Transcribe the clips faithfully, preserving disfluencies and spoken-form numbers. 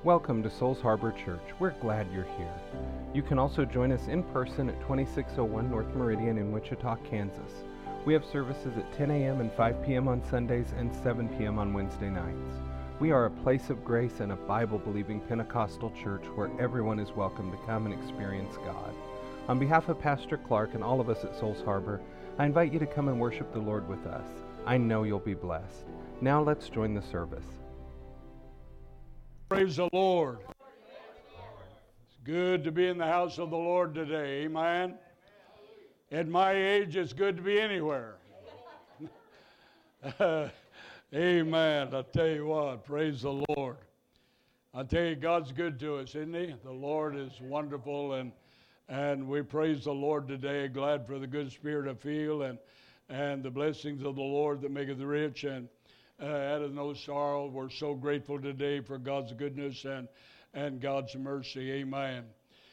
Welcome to Souls Harbor Church. We're glad you're here. You can also join us in person at twenty-six oh one North Meridian in Wichita, Kansas. We have services at ten a.m. and five p.m. on Sundays and seven p.m. on Wednesday nights. We are a place of grace and a Bible-believing Pentecostal church where everyone is welcome to come and experience God. On behalf of Pastor Clark and all of us at Souls Harbor, I invite you to come and worship the Lord with us. I know you'll be blessed. Now let's join the service. Praise the Lord. It's good to be in the house of the Lord today. Amen. At my age, it's good to be anywhere. uh, amen. I tell you what, praise the Lord. I tell you, God's good to us, isn't He? The Lord is wonderful, and and we praise the Lord today. Glad for the good spirit I feel, and and the blessings of the Lord that maketh rich and Uh, out of no sorrow. We're so grateful today for God's goodness and, and God's mercy. Amen.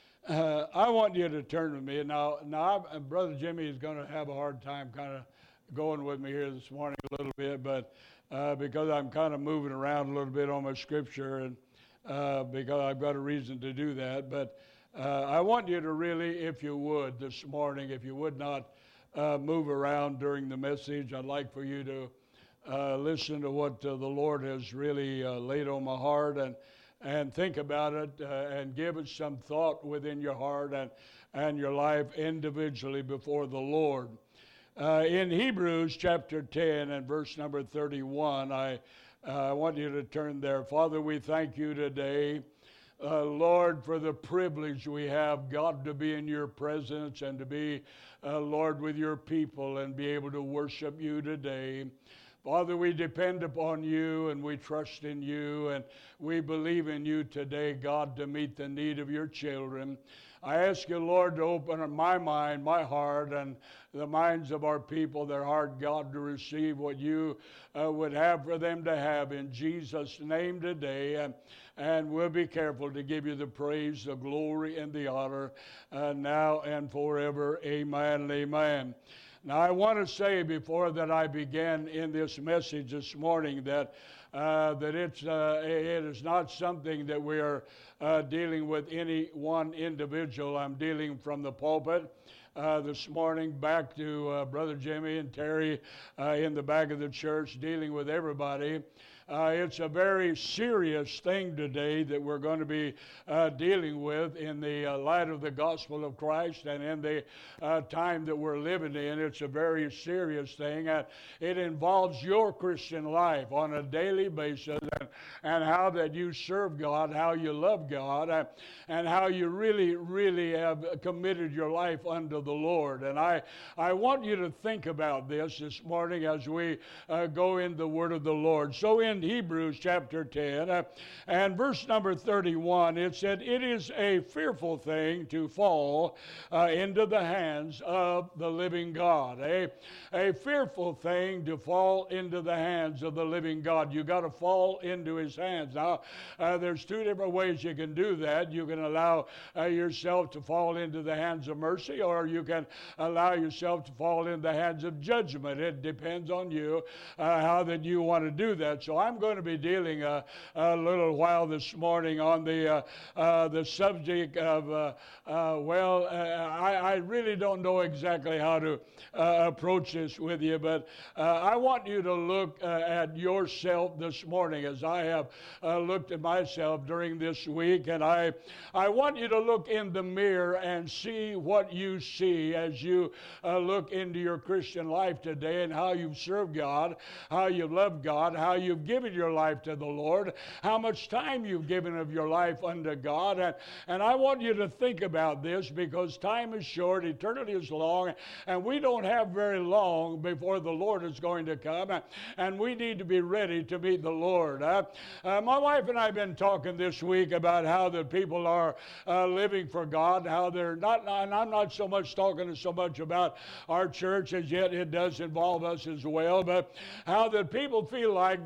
Uh, I want you to turn to me. Now, now I, Brother Jimmy is going to have a hard time kind of going with me here this morning a little bit, but uh, because I'm kind of moving around a little bit on my scripture, and uh, because I've got a reason to do that. But uh, I want you to really, if you would, this morning, if you would not uh, move around during the message, I'd like for you to Uh, listen to what uh, the Lord has really uh, laid on my heart, and and think about it uh, and give it some thought within your heart and, and your life individually before the Lord. Uh, in Hebrews chapter ten and verse number thirty-one, I, uh, I want you to turn there. Father, we thank you today, uh, Lord, for the privilege we have, God, to be in your presence and to be, uh, Lord, with your people and be able to worship you today. Father, we depend upon you and we trust in you and we believe in you today, God, to meet the need of your children. I ask you, Lord, to open my mind, my heart, and the minds of our people, their heart, God, to receive what you uh, would have for them to have in Jesus' name today. And, and we'll be careful to give you the praise, the glory, and the honor uh, now and forever. Amen and amen. Now, I want to say before that I begin in this message this morning that uh, that it's uh, it is not something that we are uh, dealing with any one individual. I'm dealing from the pulpit uh, this morning back to uh, Brother Jimmy and Terry uh, in the back of the church, dealing with everybody. Uh, it's a very serious thing today that we're going to be uh, dealing with in the uh, light of the gospel of Christ and in the uh, time that we're living in. It's a very serious thing, and it involves your Christian life on a daily basis, and, and how that you serve God, how you love God, and, and how you really, really have committed your life unto the Lord. And I, I want you to think about this this morning as we uh, go in the Word of the Lord. So in Hebrews chapter ten uh, and verse number thirty-one, it said, "It is a fearful thing to fall uh, into the hands of the living God." A, a fearful thing to fall into the hands of the living God. You got to fall into his hands. Now, uh, there's two different ways you can do that. You can allow uh, yourself to fall into the hands of mercy, or you can allow yourself to fall into the hands of judgment. It depends on you uh, how that you want to do that. So I'm going to be dealing a, a little while this morning on the uh, uh, the subject of, uh, uh, well, uh, I, I really don't know exactly how to uh, approach this with you, but uh, I want you to look uh, at yourself this morning as I have uh, looked at myself during this week, and I, I want you to look in the mirror and see what you see as you uh, look into your Christian life today and how you've served God, how you love God, how you've given your life to the Lord, how much time you've given of your life unto God. And, and I want you to think about this, because time is short, eternity is long, and we don't have very long before the Lord is going to come, and, and we need to be ready to meet the Lord. Uh, uh, my wife and I have been talking this week about how the people are uh, living for God, how they're not, and I'm not so much talking so much about our church as yet, it does involve us as well, but how the people feel like they can live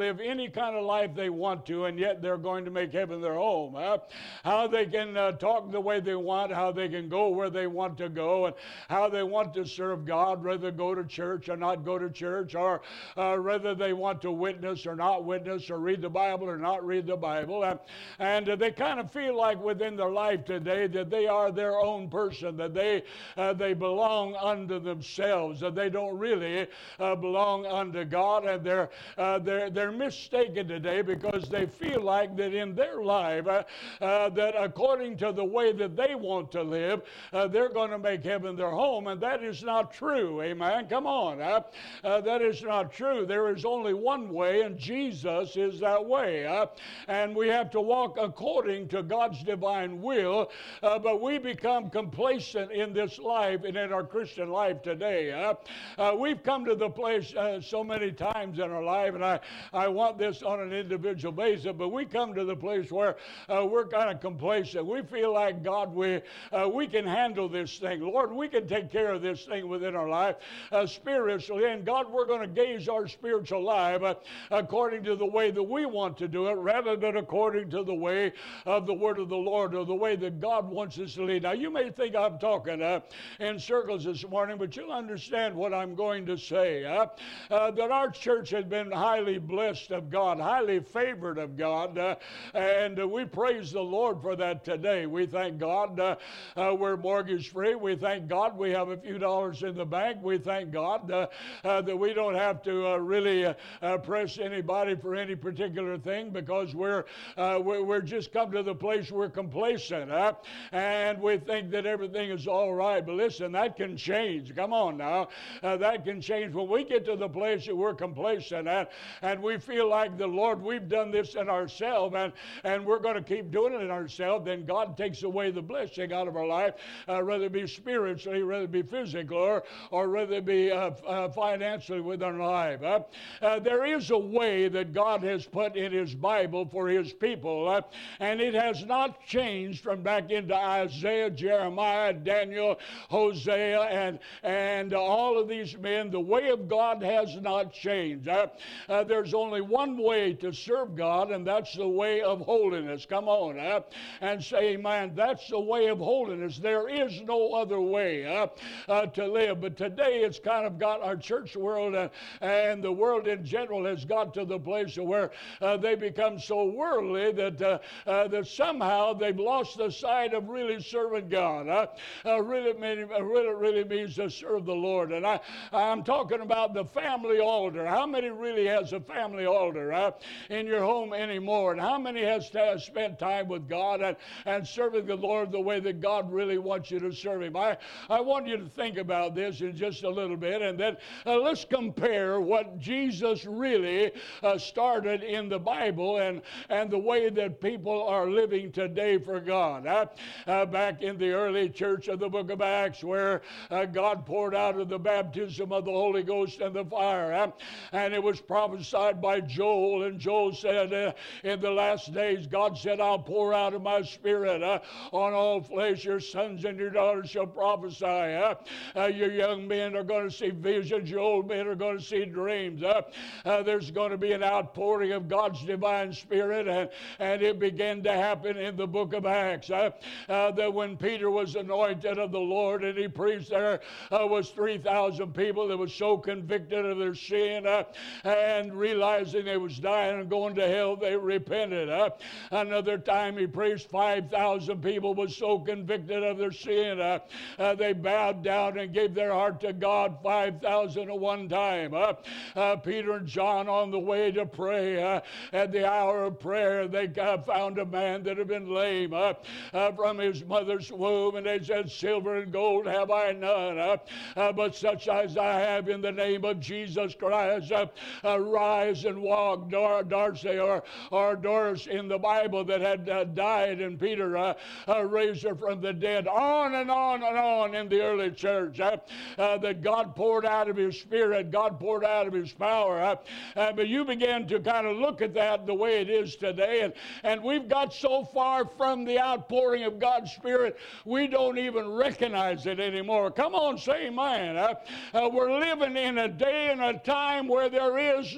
live any kind of life they want to, and yet they're going to make heaven their home. Uh, how they can uh, talk the way they want, how they can go where they want to go, and how they want to serve God, whether go to church or not go to church, or uh, whether they want to witness or not witness, or read the Bible or not read the Bible. Uh, and uh, they kind of feel like within their life today that they are their own person, that they uh, they belong unto themselves, that they don't really uh, belong unto God, and they're uh, they're they're mistaken today because they feel like that in their life uh, uh, that according to the way that they want to live, uh, they're going to make heaven their home, and that is not true. Amen. Come on, uh, uh, that is not true. There is only one way, and Jesus is that way, uh, and we have to walk according to God's divine will. Uh, but we become complacent in this life and in our Christian life today. Uh, uh, we've come to the place uh, so many times in our life, and I, I want this on an individual basis, but we come to the place where uh, we're kind of complacent. We feel like, God, we, uh, we can handle this thing. Lord, we can take care of this thing within our life uh, spiritually, and God, we're going to gauge our spiritual life uh, according to the way that we want to do it, rather than according to the way of the Word of the Lord, or the way that God wants us to lead. Now, you may think I'm talking uh, in circles this morning, but you'll understand what I'm going to say. Uh, uh, that our church has been highly blessed of God, highly favored of God, uh, and uh, we praise the Lord for that today. We thank God uh, uh, we're mortgage free. We thank God we have a few dollars in the bank. We thank God uh, uh, that we don't have to uh, really uh, uh, press anybody for any particular thing, because we're, uh, we're, we're just come to the place we're complacent, uh, and we think that everything is all right. But listen, that can change. Come on now. Uh, that can change when we get to the place that we're complacent at, and we feel like the Lord, we've done this in ourselves, and, and we're going to keep doing it in ourselves. Then God takes away the blessing out of our life, uh, whether it be spiritually, whether it be physical, or, or whether it be uh, uh, financially within our life. Uh, uh, there is a way that God has put in His Bible for His people, uh, and it has not changed from back into Isaiah, Jeremiah, Daniel, Hosea, and, and all of these men. The way of God has not changed. Uh, uh, there's only one way to serve God, and that's the way of holiness. Come on, uh, and say amen. That's the way of holiness. There is no other way uh, uh, to live. But today it's kind of got our church world uh, and the world in general has got to the place where uh, they become so worldly that, uh, uh, that somehow they've lost the sight of really serving God. Uh, uh, really, mean, really, really means to serve the Lord. And I, I'm talking about the family altar. How many really has a family altar uh, in your home anymore? And how many has to spend time with God and, and serving the Lord the way that God really wants you to serve Him? I, I want you to think about this in just a little bit, and then uh, let's compare what Jesus really uh, started in the Bible and, and the way that people are living today for God. Uh, uh, back in the early church of the book of Acts, where uh, God poured out of the baptism of the Holy Ghost and the fire, uh, and it was prophesied by Joel, and Joel said, uh, in the last days, God said, I'll pour out of my spirit uh, on all flesh. Your sons and your daughters shall prophesy. Uh, uh, your young men are going to see visions. Your old men are going to see dreams. Uh, uh, there's going to be an outpouring of God's divine spirit, and, and it began to happen in the book of Acts. Uh, uh, that when Peter was anointed of the Lord and he preached, there uh, was three thousand people that was so convicted of their sin uh, and realizing they was dying and going to hell, they repented. Uh, another time he preached, five thousand people was so convicted of their sin, uh, uh, they bowed down and gave their heart to God, five thousand at one time. Uh, uh, Peter and John on the way to pray, uh, at the hour of prayer, they uh, found a man that had been lame uh, uh, from his mother's womb, and they said, silver and gold have I none, uh, uh, but such as I have in the name of Jesus Christ, uh, uh, rise and walk. Dar- Darcy or, or Doris in the Bible that had uh, died, and Peter uh, uh, raised her from the dead. On and on and on in the early church, uh, uh, that God poured out of His Spirit, God poured out of His power. Uh, uh, but you began to kind of look at that the way it is today, and, and we've got so far from the outpouring of God's Spirit, we don't even recognize it anymore. Come on, say amen. Uh, uh, we're living in a day and a time where there is no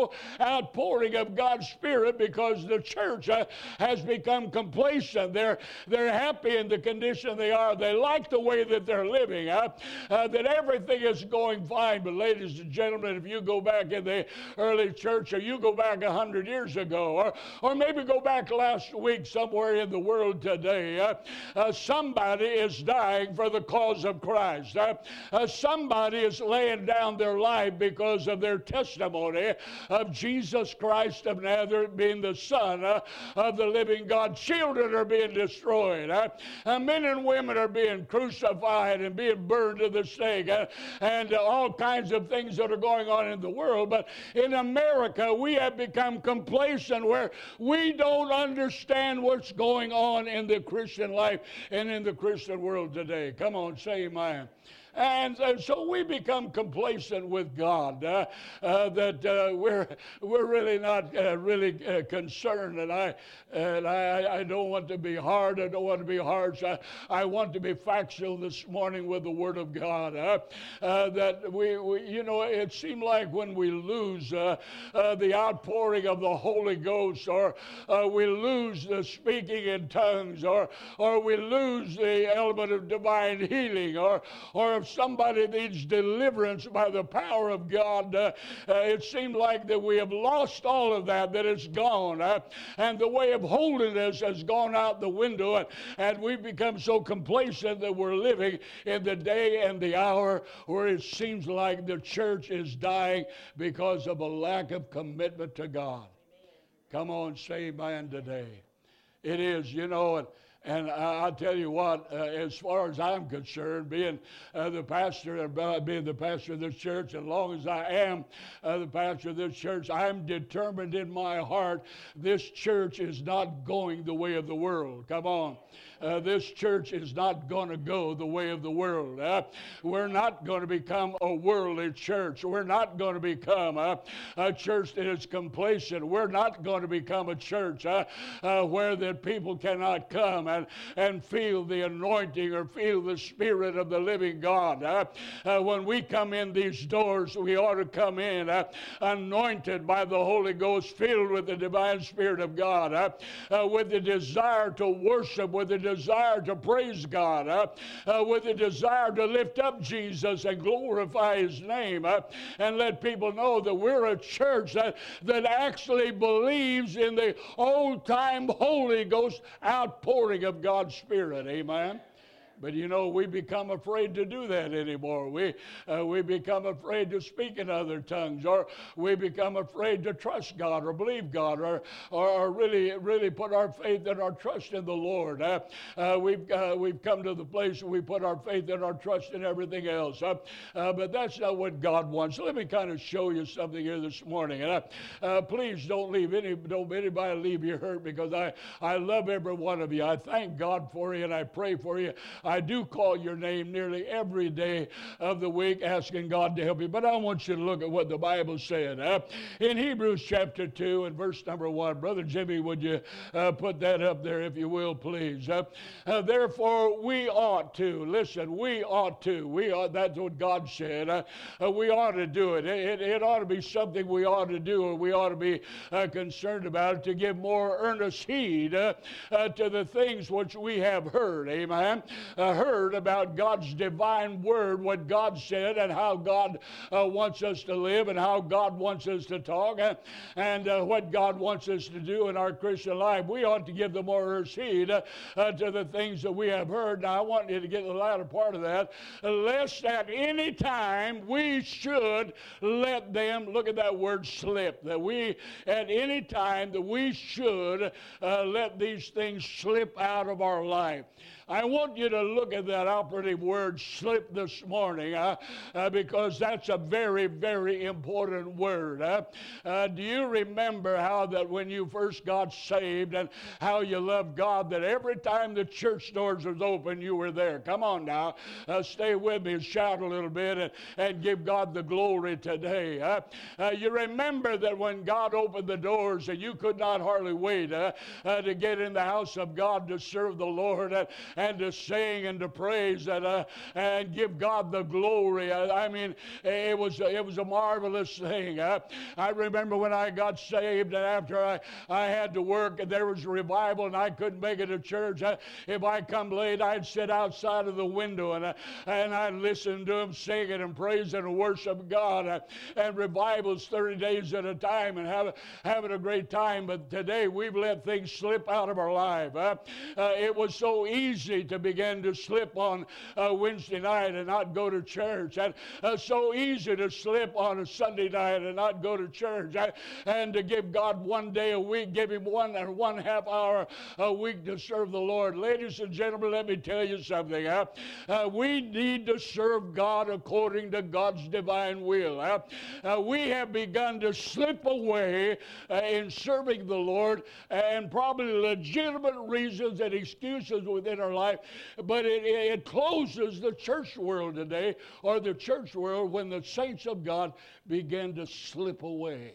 no outpouring of God's Spirit because the church uh, has become complacent. They're, they're happy in the condition they are. They like the way that they're living, uh, uh, that everything is going fine. But ladies and gentlemen, if you go back in the early church, or you go back a hundred years ago, or, or maybe go back last week somewhere in the world today, uh, uh, somebody is dying for the cause of Christ. Uh, uh, somebody is laying down their life because of their testimony of Jesus Christ of Nazareth being the Son uh, of the living God. Children are being destroyed. Uh, uh, men and women are being crucified and being burned to the stake, uh, and uh, all kinds of things that are going on in the world. But in America, we have become complacent where we don't understand what's going on in the Christian life and in the Christian world today. Come on, say amen. And uh, so we become complacent with God, uh, uh, that uh, we're we're really not uh, really uh, concerned. And I and I, I don't want to be hard. I don't want to be harsh. I, I want to be factual this morning with the Word of God. Uh, uh, that we, we, you know, it seemed like when we lose uh, uh, the outpouring of the Holy Ghost, or uh, we lose the speaking in tongues, or or we lose the element of divine healing, or or if somebody needs deliverance by the power of God, uh, uh, it seems like that we have lost all of that, that it's gone. Uh, and the way of holiness has gone out the window, and, and we've become so complacent that we're living in the day and the hour where it seems like the church is dying because of a lack of commitment to God. Come on, say amen today. It is, you know, and And I, I'll tell you what, uh, as far as I'm concerned, being uh, the pastor, uh, being the pastor of this church, as long as I am uh, the pastor of this church, I'm determined in my heart this church is not going the way of the world. Come on. Uh, this church is not going to go the way of the world. Uh, we're not going to become a worldly church. We're not going to become a, a church that is complacent. We're not going to become a church uh, uh, where the people cannot come and, and feel the anointing or feel the Spirit of the living God. Uh, uh, when we come in these doors, we ought to come in uh, anointed by the Holy Ghost, filled with the divine Spirit of God, uh, uh, with the desire to worship, with the desire to praise God, uh, uh, with a desire to lift up Jesus and glorify His name, uh, and let people know that we're a church that, that actually believes in the old-time Holy Ghost outpouring of God's Spirit. Amen. But you know, we become afraid to do that anymore. We uh, we become afraid to speak in other tongues, or we become afraid to trust God or believe God, or or, or really really put our faith and our trust in the Lord. Uh, uh, we've uh, we've come to the place where we put our faith and our trust in everything else. Uh, uh, but that's not what God wants. So let me kind of show you something here this morning. And uh, uh, please don't leave any don't anybody leave you hurt, because I I love every one of you. I thank God for you and I pray for you. I do call your name nearly every day of the week, asking God to help you. But I want you to look at what the Bible said. Uh, in Hebrews chapter two and verse number one, Brother Jimmy, would you uh, put that up there if you will, please? Uh, uh, Therefore, we ought to, listen, we ought to, we ought, that's what God said, uh, uh, we ought to do it. It, it ought to be something we ought to do, or we ought to be uh, concerned about it, to give more earnest heed uh, uh, to the things which we have heard. Amen. Uh, heard about God's divine word, what God said, and how God uh, wants us to live, and how God wants us to talk, and, and uh, what God wants us to do in our Christian life. We ought to give the more earnest heed uh, uh, to the things that we have heard. Now, I want you to get the latter part of that. Lest at any time we should let them, look at that word, slip, that we, at any time, that we should uh, let these things slip out of our life. I want you to look at that operative word, slip, this morning, uh, uh, because that's a very, very important word. Uh, uh, do you remember how that when you first got saved and how you loved God, that every time the church doors was open, you were there? Come on now. Uh, stay with me and shout a little bit and, and give God the glory today. Uh, uh, you remember that when God opened the doors and you could not hardly wait uh, uh, to get in the house of God to serve the Lord, uh, and to sing sing and to praise and, uh, and give God the glory. I, I mean, it was, it was a marvelous thing. Uh, I remember when I got saved and after I, I had to work and there was a revival and I couldn't make it to church. Uh, if I come late, I'd sit outside of the window and, uh, and I'd listen to them singing and praising and worship God. Uh, and revivals thirty days at a time and have, having a great time. But today we've let things slip out of our life. Uh, uh, it was so easy to begin to slip on uh, Wednesday night and not go to church. And uh, so easy to slip on a Sunday night and not go to church. And, and to give God one day a week, give Him one or one half hour a week to serve the Lord. Ladies and gentlemen, let me tell you something. Uh, uh, we need to serve God according to God's divine will. Uh, uh, we have begun to slip away uh, in serving the Lord, and probably legitimate reasons and excuses within our life, but it, it closes the church world today, or the church world, when the saints of God begin to slip away.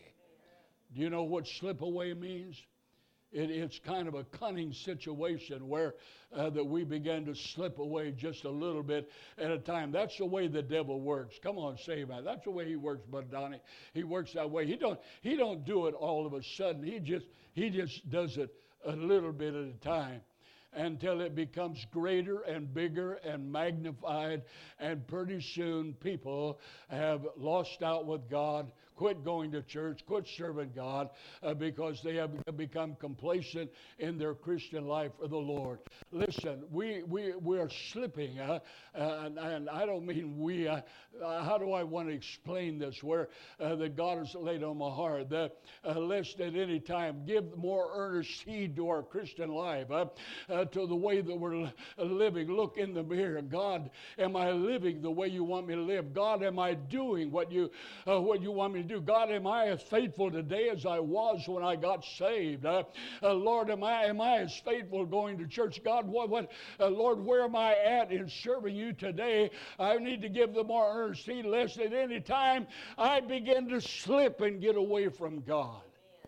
Do you know what slip away means? It, it's kind of a cunning situation where uh, that we begin to slip away just a little bit at a time. That's the way the devil works. Come on, say that. That's the way he works, Bud Donnie. He works that way. He don't he don't do it all of a sudden. He just he just does it a little bit at a time, until it becomes greater and bigger and magnified, and pretty soon people have lost out with God, quit going to church, quit serving God, uh, because they have become complacent in their Christian life for the Lord. Listen, we we we are slipping, uh, uh, and, and I don't mean we. Uh, uh, how do I want to explain this? Where uh, that God has laid on my heart that uh, lest at any time give more earnest heed to our Christian life, uh, uh, to the way that we're living. Look in the mirror. God, am I living the way you want me to live? God, am I doing what you uh, what you want me to do? God, am I as faithful today as I was when I got saved? Uh, uh, Lord, am I am I as faithful going to church? God, what what uh, Lord, where am I at in serving you today? I need to give the more earnest heed, lest at any time I begin to slip and get away from God.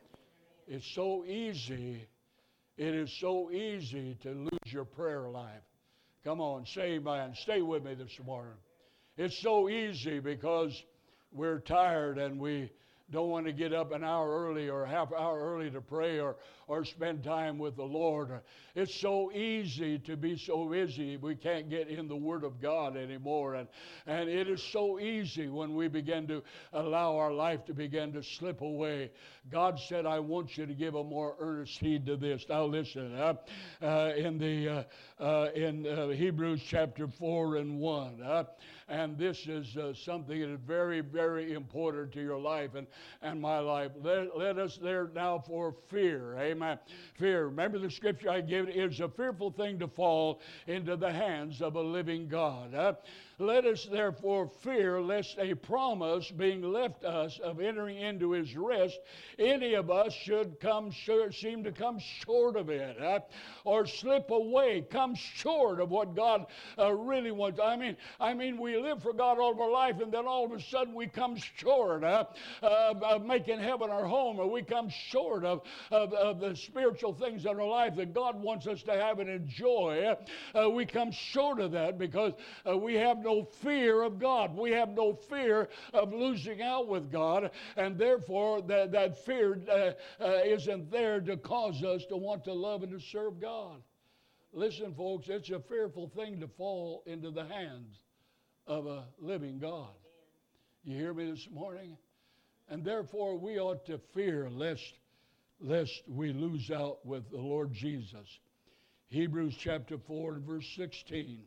It's so easy. It is so easy to lose your prayer life. Come on, say amen. Stay with me this morning. It's so easy because we're tired and we don't want to get up an hour early or a half hour early to pray or, or spend time with the Lord. It's so easy to be so busy we can't get in the Word of God anymore. And, and it is so easy when we begin to allow our life to begin to slip away. God said, I want you to give a more earnest heed to this. Now listen, uh, uh, in, the, uh, uh, in uh, Hebrews chapter four and one, uh, and this is uh, something that is very, very important to your life and, and my life. Let, let us there now for fear. Amen. Fear. Remember the scripture I gave? It is a fearful thing to fall into the hands of a living God. Uh, Let us therefore fear lest a promise being left us of entering into his rest, any of us should come short, seem to come short of it, uh, or slip away, come short of what God uh, really wants. I mean, I mean, we live for God all of our life, and then all of a sudden we come short uh, of, of making heaven our home, or we come short of, of, of the spiritual things in our life that God wants us to have and enjoy. Uh, we come short of that because uh, we have no no fear of God. We have no fear of losing out with God, and therefore that, that fear uh, uh, isn't there to cause us to want to love and to serve God. Listen, folks, it's a fearful thing to fall into the hands of a living God. You hear me this morning? And therefore we ought to fear lest, lest we lose out with the Lord Jesus. Hebrews chapter four and verse sixteen.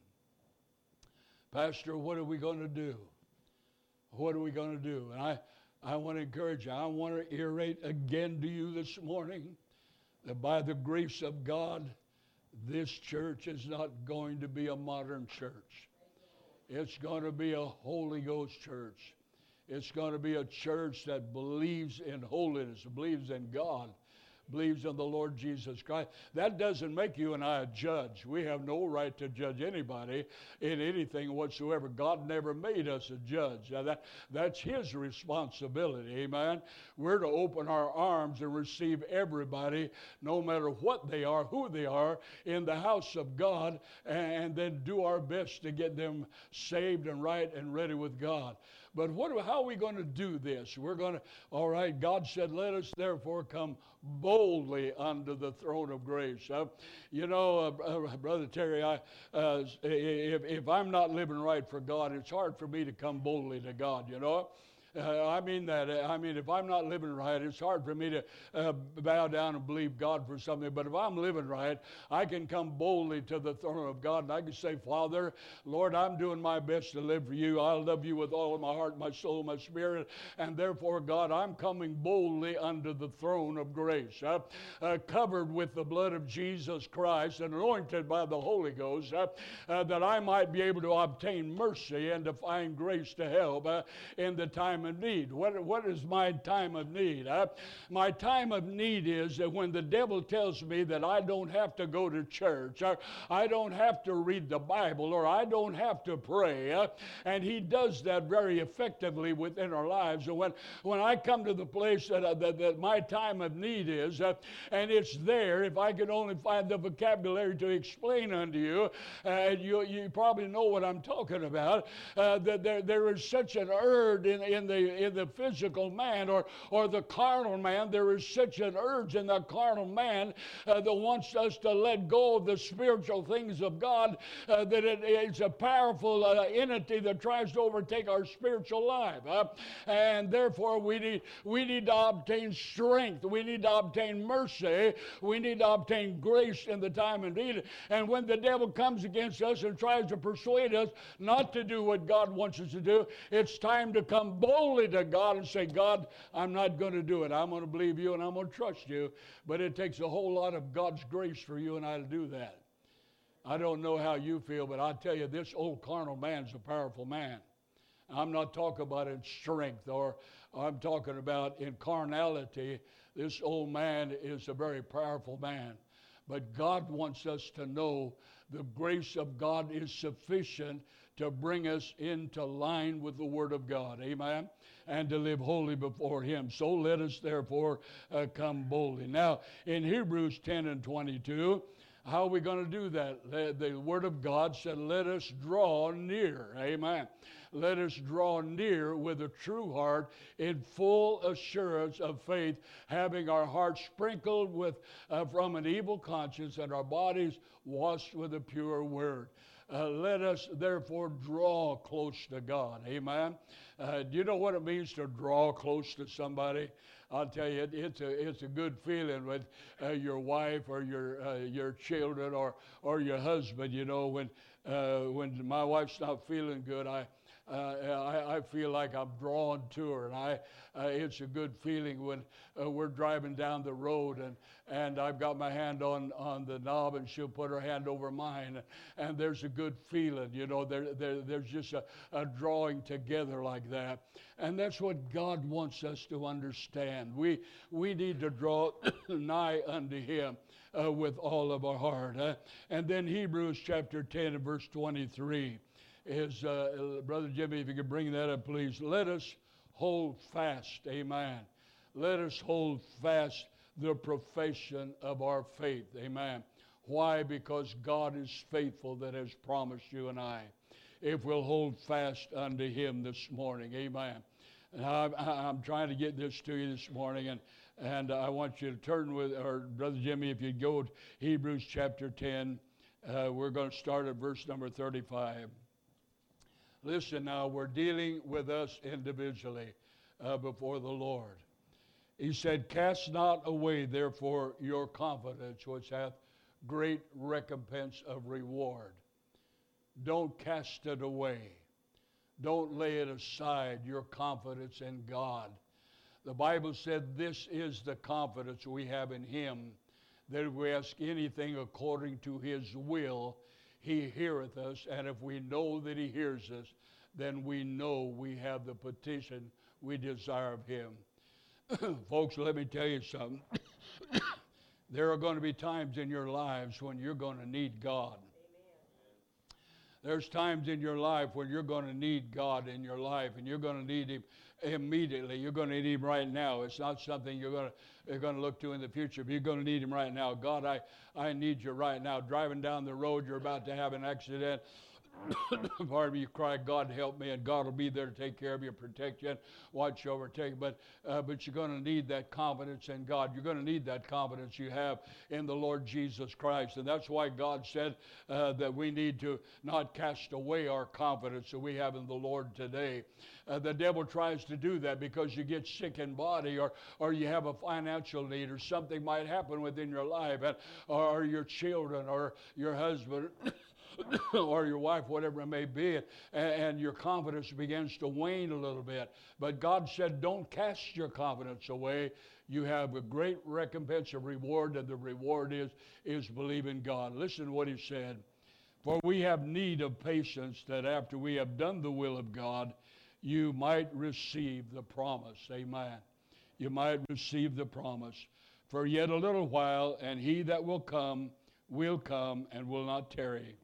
Pastor, what are we going to do? What are we going to do? And I, I want to encourage you. I want to iterate again to you this morning that by the grace of God, this church is not going to be a modern church. It's going to be a Holy Ghost church. It's going to be a church that believes in holiness, believes in God, believes in the Lord Jesus Christ. That doesn't make you and I a judge. We have no right to judge anybody in anything whatsoever. God never made us a judge. Now that, that's His responsibility, amen? We're to open our arms and receive everybody, no matter what they are, who they are, in the house of God, and then do our best to get them saved and right and ready with God. But what, how are we going to do this? We're going to, all right, God said, let us therefore come boldly unto the throne of grace. Uh, you know, uh, uh, Brother Terry, I, uh, if, if I'm not living right for God, it's hard for me to come boldly to God, you know. Uh, I mean that. I mean, if I'm not living right, it's hard for me to uh, bow down and believe God for something. But if I'm living right, I can come boldly to the throne of God, and I can say, Father, Lord, I'm doing my best to live for you. I love you with all of my heart, my soul, my spirit, and therefore, God, I'm coming boldly unto the throne of grace, uh, uh, covered with the blood of Jesus Christ and anointed by the Holy Ghost, uh, uh, that I might be able to obtain mercy and to find grace to help uh, in the time of need. What, what is my time of need? Uh, my time of need is that when the devil tells me that I don't have to go to church, or I don't have to read the Bible, or I don't have to pray, uh, and he does that very effectively within our lives. And when, when I come to the place that, uh, that, that my time of need is, uh, and it's there, if I could only find the vocabulary to explain unto you, uh, you, you probably know what I'm talking about, uh, that there, there is such an urge in, in the in the physical man or or the carnal man. There is such an urge in the carnal man uh, that wants us to let go of the spiritual things of God, uh, that it, it's a powerful uh, entity that tries to overtake our spiritual life, uh, and therefore we need we need to obtain strength, we need to obtain mercy, we need to obtain grace in the time of need. And when the devil comes against us and tries to persuade us not to do what God wants us to do, it's time to come boldly to God and say, God, I'm not going to do it. I'm going to believe you and I'm going to trust you. But it takes a whole lot of God's grace for you and I to do that. I don't know how you feel, but I tell you, this old carnal man's a powerful man. I'm not talking about in strength, or I'm talking about in carnality. This old man is a very powerful man. But God wants us to know the grace of God is sufficient to bring us into line with the Word of God. Amen? And to live holy before Him. So let us therefore uh, come boldly. Now, in Hebrews ten and twenty-two, how are we going to do that? The, the Word of God said, let us draw near. Amen. Let us draw near with a true heart in full assurance of faith, having our hearts sprinkled with uh, from an evil conscience and our bodies washed with a pure word. Uh, let us therefore draw close to God. Amen. Uh, do you know what it means to draw close to somebody? I'll tell you, it, it's a it's a good feeling with uh, your wife or your uh, your children or or your husband. You know, when uh, when my wife's not feeling good, I. Uh, I, I feel like I'm drawn to her, and I, uh, it's a good feeling when uh, we're driving down the road, and, and I've got my hand on, on the knob, and she'll put her hand over mine, and there's a good feeling, you know, there, there, there's just a, a drawing together like that, and that's what God wants us to understand. We, we need to draw nigh unto Him uh, with all of our heart. Uh, and then Hebrews chapter ten and verse twenty-three. Is, uh, Brother Jimmy, if you could bring that up, please. Let us hold fast, amen. Let us hold fast the profession of our faith, amen. Why? Because God is faithful that has promised you and I, if we'll hold fast unto Him this morning, amen. And I'm, I'm trying to get this to you this morning, and, and I want you to turn with, or Brother Jimmy, if you'd go to Hebrews chapter ten, uh, we're going to start at verse number thirty-five. Listen now, we're dealing with us individually uh, before the Lord. He said, cast not away, therefore, your confidence, which hath great recompense of reward. Don't cast it away. Don't lay it aside, your confidence in God. The Bible said this is the confidence we have in Him, that if we ask anything according to His will, He heareth us, and if we know that He hears us, then we know we have the petition we desire of Him. Folks, let me tell you something. There are going to be times in your lives when you're going to need God. There's times in your life when you're going to need God in your life, and you're going to need Him immediately. You're going to need Him right now. It's not something you're going to, you're going to look to in the future, but you're going to need Him right now. God, I, I need you right now. Driving down the road, you're about to have an accident. Pardon me, you cry, God help me, and God will be there to take care of you, protect you, and watch you overtake. But uh, but you're going to need that confidence in God. You're going to need that confidence you have in the Lord Jesus Christ. And that's why God said uh, that we need to not cast away our confidence that we have in the Lord today. Uh, the devil tries to do that because you get sick in body, or or you have a financial need, or something might happen within your life, and, or your children, or your husband, or your wife, whatever it may be, and, and your confidence begins to wane a little bit. But God said, don't cast your confidence away. You have a great recompense, a reward, and the reward is, is believing God. Listen to what He said. For we have need of patience, that after we have done the will of God, you might receive the promise. Amen. You might receive the promise. For yet a little while, and He that will come will come and will not tarry.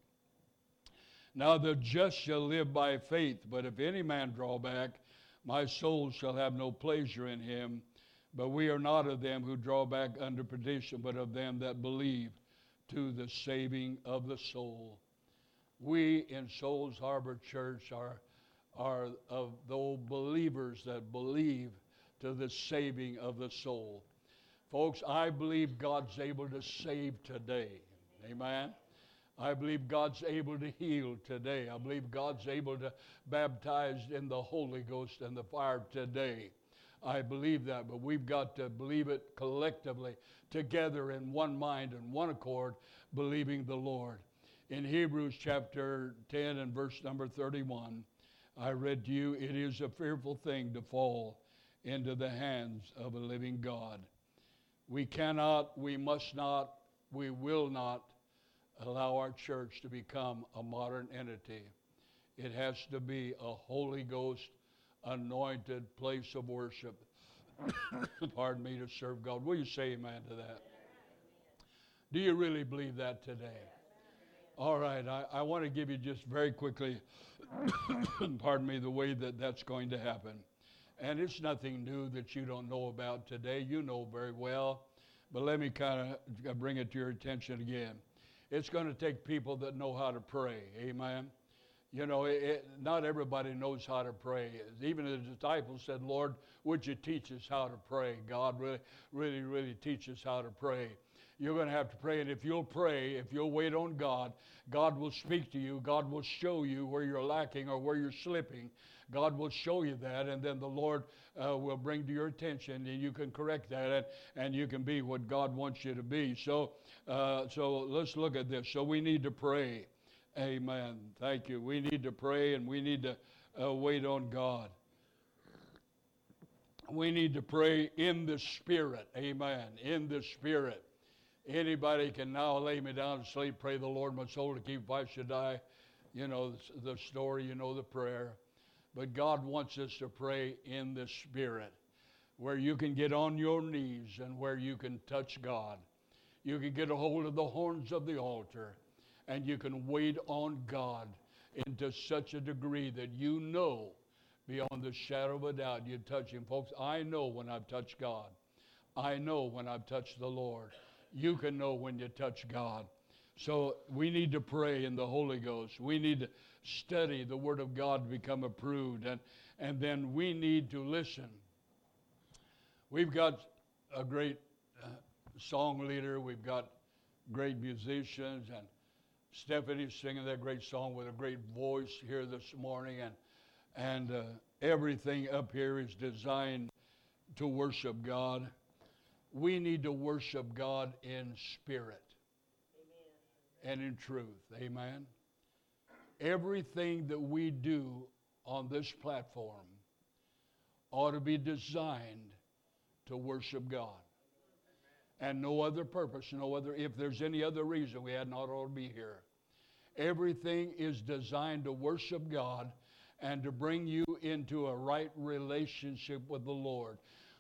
Now the just shall live by faith, but if any man draw back, my soul shall have no pleasure in him. But we are not of them who draw back under perdition, but of them that believe to the saving of the soul. We in Souls Harbor Church are, are of those believers that believe to the saving of the soul. Folks, I believe God's able to save today. Amen. I believe God's able to heal today. I believe God's able to baptize in the Holy Ghost and the fire today. I believe that, but we've got to believe it collectively, together in one mind and one accord, believing the Lord. In Hebrews chapter ten and verse number thirty-one, I read to you, it is a fearful thing to fall into the hands of a living God. We cannot, we must not, we will not allow our church to become a modern entity. It has to be a Holy Ghost anointed place of worship. Pardon me, to serve God. Will you say amen to that? Do you really believe that today? All right, I, I want to give you just very quickly, pardon me, the way that that's going to happen. And it's nothing new that you don't know about today. You know very well. But let me kind of bring it to your attention again. It's going to take people that know how to pray. Amen. You know, it, it, not everybody knows how to pray. Even the disciples said, Lord, would you teach us how to pray? God really, really, really teach us how to pray. You're going to have to pray, and if you'll pray, if you'll wait on God, God will speak to you. God will show you where you're lacking or where you're slipping. God will show you that, and then the Lord uh, will bring to your attention, and you can correct that, and, and you can be what God wants you to be. So, uh, so let's look at this. So we need to pray. Amen. Thank you. We need to pray, and we need to uh, wait on God. We need to pray in the Spirit. Amen. In the Spirit. Anybody can now lay me down to sleep. Pray the Lord my soul to keep if I should die. You know the story. You know the prayer. But God wants us to pray in the Spirit, where you can get on your knees and where you can touch God. You can get a hold of the horns of the altar, and you can wait on God into such a degree that you know beyond the shadow of a doubt you touch Him. Folks, I know when I've touched God. I know when I've touched the Lord. You can know when you touch God. So we need to pray in the Holy Ghost. We need to study the Word of God to become approved. And, and then we need to listen. We've got a great uh, song leader. We've got great musicians. And Stephanie's singing that great song with a great voice here this morning. And, and uh, everything up here is designed to worship God. We need to worship God in spirit. Amen. And in truth. Amen. Everything that we do on this platform ought to be designed to worship God. And no other purpose, no other, if there's any other reason we had not ought to be here. Everything is designed to worship God and to bring you into a right relationship with the Lord.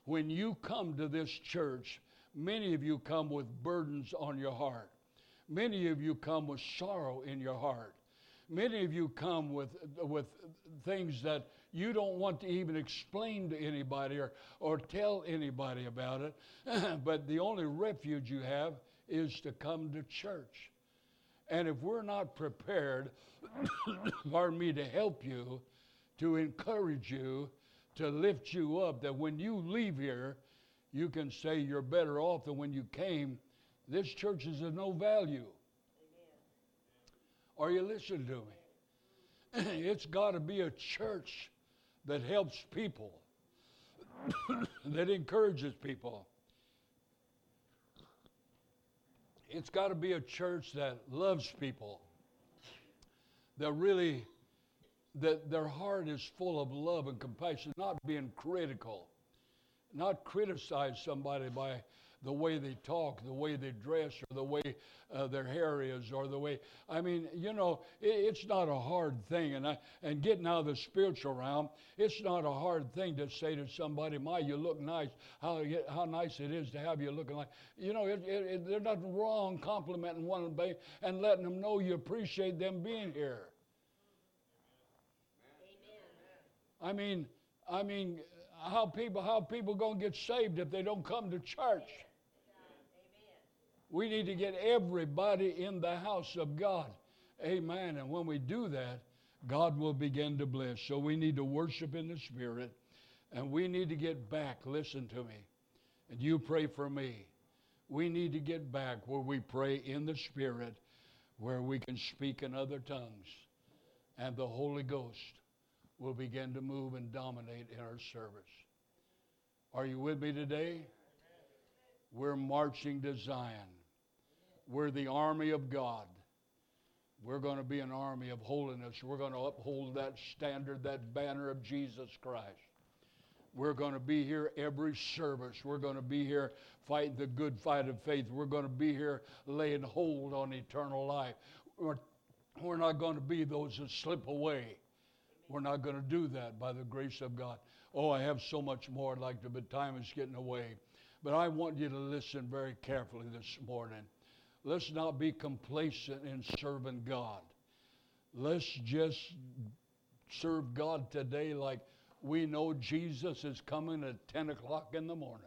when you come to this church, many of you come with burdens on your heart. Many of you come with sorrow in your heart. Many of you come with, with things that you don't want to even explain to anybody or, or tell anybody about it. But the only refuge you have is to come to church. And if we're not prepared, pardon me, to help you, to encourage you, to lift you up, that when you leave here, you can say you're better off than when you came. This church is of no value. Amen. Are you listening to me? It's got to be a church that helps people, that encourages people. It's got to be a church that loves people, that really, that their heart is full of love and compassion, not being critical, not criticize somebody by the way they talk, the way they dress, or the way uh, their hair is, or the way, I mean, you know, it, it's not a hard thing. And I, and getting out of the spiritual realm, it's not a hard thing to say to somebody, my, you look nice, how how nice it is to have you looking like, you know, it, it, it, there's nothing wrong complimenting one another and letting them know you appreciate them being here. Amen. I mean, I mean, how people how people gonna get saved if they don't come to church? We need to get everybody in the house of God. Amen. And when we do that, God will begin to bless. So we need to worship in the Spirit, and we need to get back. Listen to me. And you pray for me. We need to get back where we pray in the Spirit, where we can speak in other tongues, and the Holy Ghost will begin to move and dominate in our service. Are you with me today? We're marching to Zion. We're the army of God. We're going to be an army of holiness. We're going to uphold that standard, that banner of Jesus Christ. We're going to be here every service. We're going to be here fighting the good fight of faith. We're going to be here laying hold on eternal life. We're, we're not going to be those that slip away. We're not going to do that by the grace of God. Oh, I have so much more I'd like to, but time is getting away. But I want you to listen very carefully this morning. Let's not be complacent in serving God. Let's just serve God today like we know Jesus is coming at ten o'clock in the morning.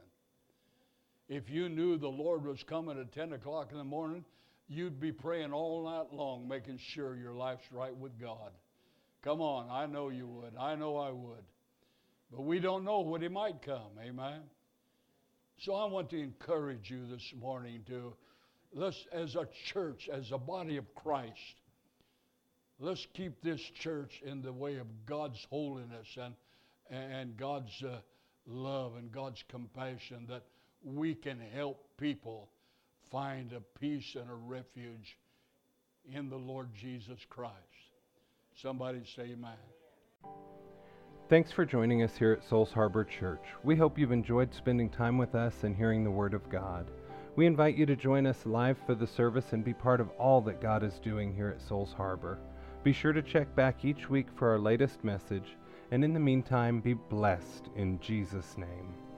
If you knew the Lord was coming at ten o'clock in the morning, you'd be praying all night long, making sure your life's right with God. Come on, I know you would. I know I would. But we don't know when He might come, amen? So I want to encourage you this morning to, let's, as a church, as a body of Christ, let's keep this church in the way of God's holiness and, and God's uh, love and God's compassion, that we can help people find a peace and a refuge in the Lord Jesus Christ. Somebody say amen. Thanks for joining us here at Souls Harbor Church. We hope you've enjoyed spending time with us and hearing the Word of God. We invite you to join us live for the service and be part of all that God is doing here at Souls Harbor. Be sure to check back each week for our latest message, and in the meantime, be blessed in Jesus' name.